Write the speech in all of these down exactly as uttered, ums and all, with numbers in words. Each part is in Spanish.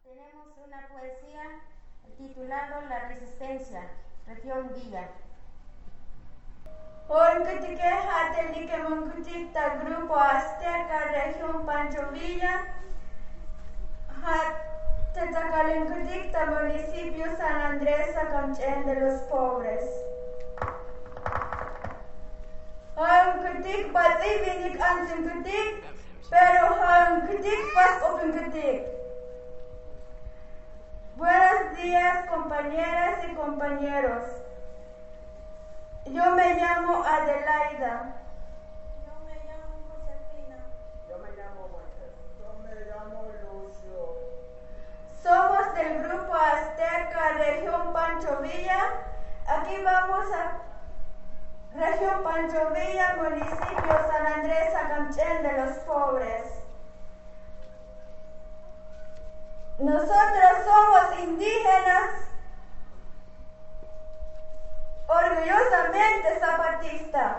tenemos una poesía titulada La Resistencia, región Villa. Olcutique Jatelike Moncuticta, Grupo Azteca, región Pancho Villa, Tetacalencudicta, municipio San Andrés, Acamchen de los Pobres. Hauncutic, Bativinik, Antincutic, pero Hauncutic, Pas Opencutic. Buenos días, compañeras y compañeros. Yo me llamo Adelaida. Yo me llamo Josefina. Yo me llamo Moisés. Yo me llamo Lucio. Somos del Grupo Azteca, región Pancho Villa. Aquí vamos a región Pancho Villa, municipio San Andrés, Acamchen de los Pobres. Nosotros somos indígenas, orgullosamente zapatista.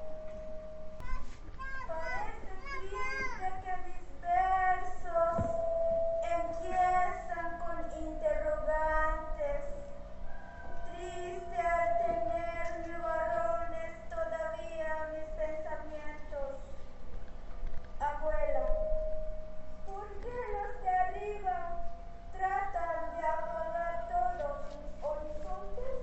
Parece triste que mis versos empiezan con interrogantes. Triste al tener nubarrones todavía mis pensamientos. Abuela, ¿por qué los de arriba tratan de apagar todos mis horizontes?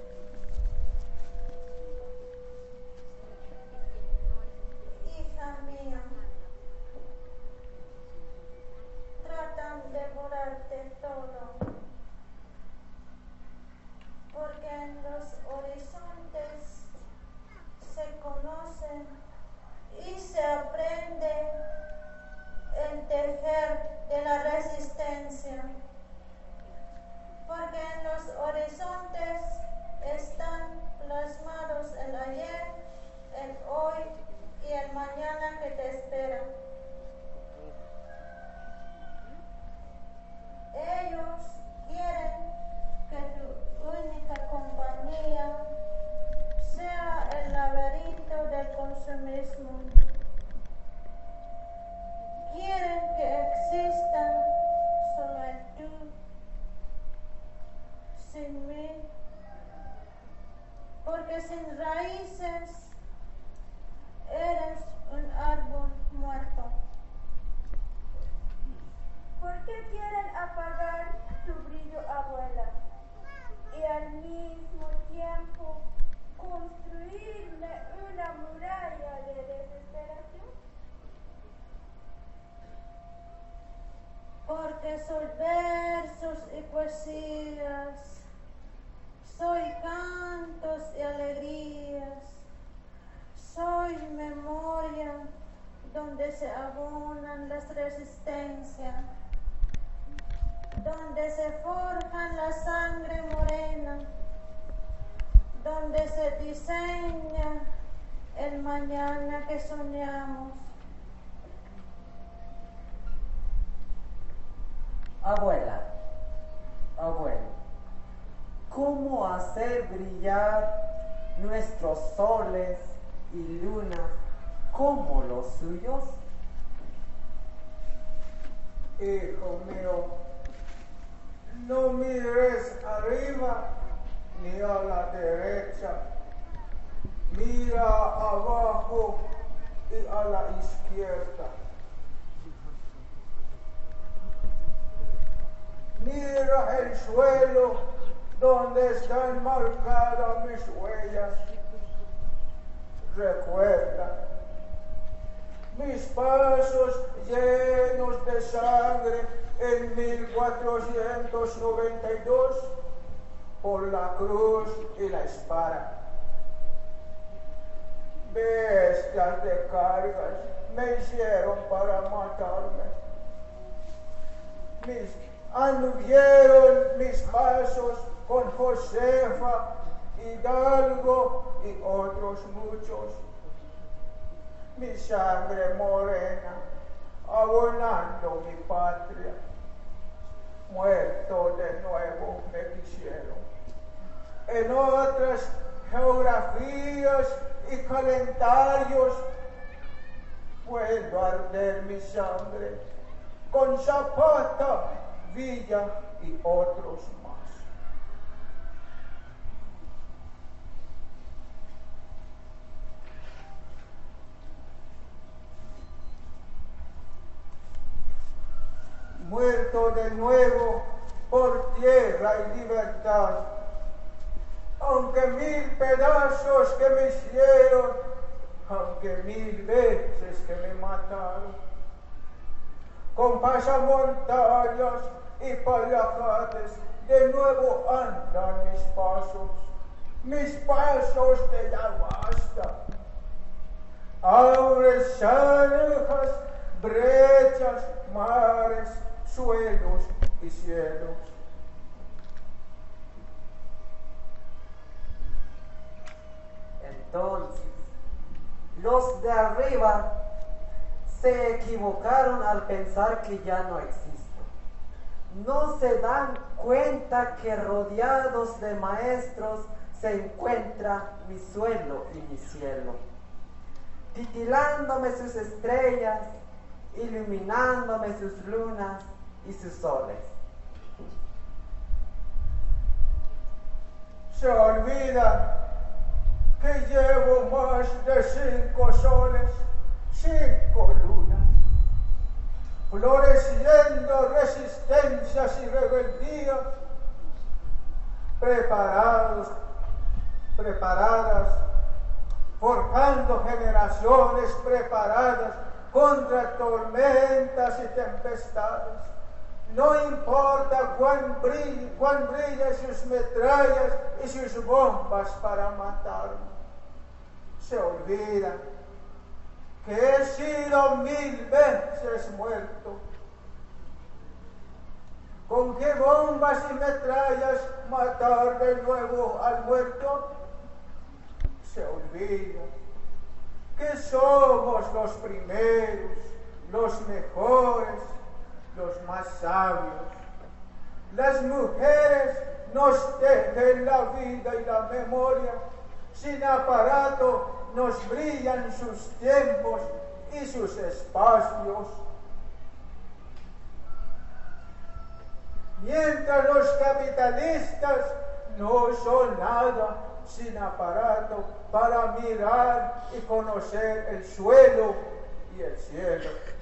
Hija mía, tratan de borrarte todo, porque en los horizontes se conoce y se aprende el tejer de la resistencia, porque en los horizontes están plasmados el ayer, el hoy y el mañana que te espera. Ellos quieren que tu única compañía sea el laberinto del consumismo. Quieren que existan solo el tú, sin mí, porque sin raíces eres un árbol muerto. ¿Por qué quieren apagar tu brillo, abuela? Y al mismo tiempo construirme una muralla de desesperación. Porque soy versos y poesías, soy cantos y alegrías, soy memoria donde se abonan las resistencias, donde se forjan la sangre morena, donde se diseña el mañana que soñamos. Abuela, abuelo, ¿cómo hacer brillar nuestros soles y lunas como los suyos? Hijo mío, no mires arriba ni a la derecha, mira abajo y a la izquierda. Mira el suelo donde están marcadas mis huellas. Recuerda mis pasos llenos de sangre en mil cuatrocientos noventa y dos por la cruz y la espada. Bestias de cargas me hicieron para matarme. Mis anduvieron mis pasos con Josefa, Hidalgo y otros muchos. Mi sangre morena, abonando mi patria. Muerto de nuevo me quisieron. En otras geografías y calendarios vuelvo a arder mi sangre. Con Zapata Villa y otros más. Muerto de nuevo por tierra y libertad, aunque mil pedazos que me hicieron, aunque mil veces que me mataron, con pasamontañas y palacates de nuevo andan mis pasos, mis pasos de ya basta. Abre zanjas, brechas, mares, suelos y cielos. Entonces, los de arriba se equivocaron al pensar que ya no existo. No se dan cuenta que rodeados de maestros se encuentra mi suelo y mi cielo, titilándome sus estrellas, iluminándome sus lunas y sus soles. Se olvida que llevo más de cinco soles, cinco lunas, floreciendo resistencias y rebeldías, preparados, preparadas, forjando generaciones preparadas contra tormentas y tempestades. No importa cuán brille, cuán brillen sus metrallas y sus bombas para matarme. Se olvida que he sido mil veces muerto. ¿Con qué bombas y metrallas matar de nuevo al muerto? Se olvida que somos los primeros, los mejores, los más sabios. Las mujeres nos tejen la vida y la memoria, sin aparato nos brillan sus tiempos y sus espacios. Mientras los capitalistas no son nada sin aparato para mirar y conocer el suelo y el cielo.